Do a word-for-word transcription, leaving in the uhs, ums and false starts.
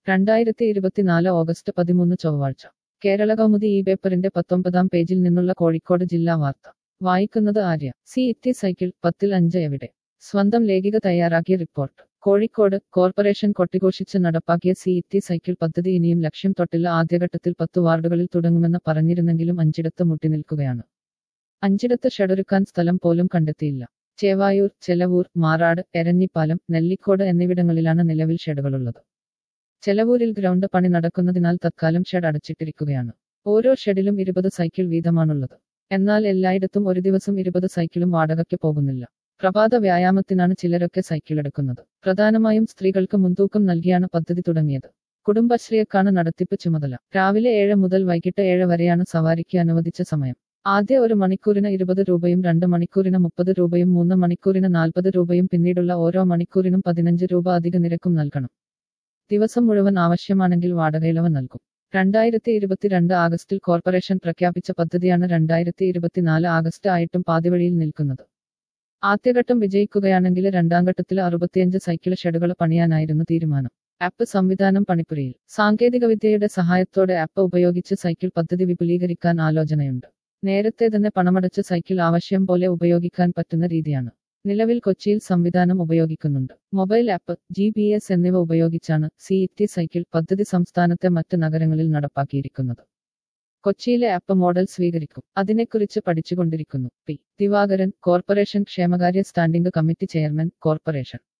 രണ്ടായിരത്തി ഇരുപത്തിനാല് ഓഗസ്റ്റ് പതിമൂന്ന് ചൊവ്വാഴ്ച കേരള കൗമുദി ഈ പേപ്പറിന്റെ പത്തൊമ്പതാം പേജിൽ നിന്നുള്ള കോഴിക്കോട് ജില്ലാ വാർത്ത വായിക്കുന്നത് ആര്യ. സി ഇറ്റി സൈക്കിൾ പത്തിൽ അഞ്ച് എവിടെ? സ്വന്തം ലേഖിക തയ്യാറാക്കിയ റിപ്പോർട്ട്. കോഴിക്കോട് കോർപ്പറേഷൻ കൊട്ടിഘോഷിച്ച് നടപ്പാക്കിയ സി ഇറ്റി സൈക്കിൾ പദ്ധതി ഇനിയും ലക്ഷ്യം തൊട്ടില്ല. ആദ്യഘട്ടത്തിൽ പത്തു വാർഡുകളിൽ തുടങ്ങുമെന്ന് പറഞ്ഞിരുന്നെങ്കിലും അഞ്ചിടത്ത് മുട്ടിനിൽക്കുകയാണ്. അഞ്ചിടത്ത് ഷെഡൊരുക്കാൻ സ്ഥലം പോലും കണ്ടെത്തിയില്ല. ചേവായൂർ, ചെലവൂർ, മാറാട്, എരഞ്ഞിപ്പാലം, നെല്ലിക്കോട് എന്നിവിടങ്ങളിലാണ് നിലവിൽ ഷെഡുകളുള്ളത്. ചെലവൂരിൽ ഗ്രൗണ്ട് പണി നടക്കുന്നതിനാൽ തത്കാലം ഷെഡ് അടച്ചിട്ടിരിക്കുകയാണ്. ഓരോ ഷെഡിലും ഇരുപത് സൈക്കിൾ വീതമാണുള്ളത്. എന്നാൽ എല്ലായിടത്തും ഒരു ദിവസം ഇരുപത് സൈക്കിളും വാടകയ്ക്ക് പോകുന്നില്ല. പ്രഭാത വ്യായാമത്തിനാണ് ചിലരൊക്കെ സൈക്കിളെടുക്കുന്നത്. പ്രധാനമായും സ്ത്രീകൾക്ക് മുൻതൂക്കം നൽകിയാണ് പദ്ധതി തുടങ്ങിയത്. കുടുംബശ്രീക്കാണ് നടത്തിപ്പ് ചുമതല. രാവിലെ ഏഴ് മുതൽ വൈകിട്ട് ഏഴ് വരെയാണ് സവാരിക്ക് അനുവദിച്ച സമയം. ആദ്യ ഒരു മണിക്കൂറിന് ഇരുപത് രൂപയും രണ്ട് മണിക്കൂറിന് മുപ്പത് രൂപയും മൂന്ന് മണിക്കൂറിന് നാൽപ്പത് രൂപയും പിന്നീടുള്ള ഓരോ മണിക്കൂറിനും പതിനഞ്ച് രൂപ അധിക നിരക്കും നൽകണം. ദിവസം മുഴുവൻ ആവശ്യമാണെങ്കിൽ വാടകയിളവ് നൽകും. രണ്ടായിരത്തി ഇരുപത്തിരണ്ട് ആഗസ്റ്റിൽ കോർപ്പറേഷൻ പ്രഖ്യാപിച്ച പദ്ധതിയാണ് രണ്ടായിരത്തി ഇരുപത്തിനാല് ആഗസ്റ്റ് ആയിട്ടും പാതിവഴിയിൽ നിൽക്കുന്നത്. ആദ്യഘട്ടം വിജയിക്കുകയാണെങ്കിൽ രണ്ടാം ഘട്ടത്തിൽ അറുപത്തിയഞ്ച് സൈക്കിൾ ഷെഡുകൾ പണിയാനായിരുന്നു തീരുമാനം. ആപ്പ് സംവിധാനം പണിപ്പുരയിൽ. സാങ്കേതികവിദ്യയുടെ സഹായത്തോടെ ആപ്പ് ഉപയോഗിച്ച് സൈക്കിൾ പദ്ധതി വിപുലീകരിക്കാൻ ആലോചനയുണ്ട്. നേരത്തെ തന്നെ പണമടച്ച് സൈക്കിൾ ആവശ്യം പോലെ ഉപയോഗിക്കാൻ പറ്റുന്ന രീതിയാണ്. നിലവിൽ കൊച്ചിയിൽ സംവിധാനം ഉപയോഗിക്കുന്നുണ്ട്. Mobile app, G P S എന്നിവ ഉപയോഗിച്ചാണ് സി ഇറ്റി സൈക്കിൾ പദ്ധതി സംസ്ഥാനത്തെ മറ്റ് നഗരങ്ങളിൽ നടപ്പാക്കിയിരിക്കുന്നത്. കൊച്ചിയിലെ ആപ്പ് മോഡൽ സ്വീകരിക്കും. അതിനെക്കുറിച്ച് പഠിച്ചുകൊണ്ടിരിക്കുന്നു. പി ദിവാകരൻ, കോർപ്പറേഷൻ ക്ഷേമകാര്യ സ്റ്റാൻഡിംഗ് കമ്മിറ്റി ചെയർമാൻ, കോർപ്പറേഷൻ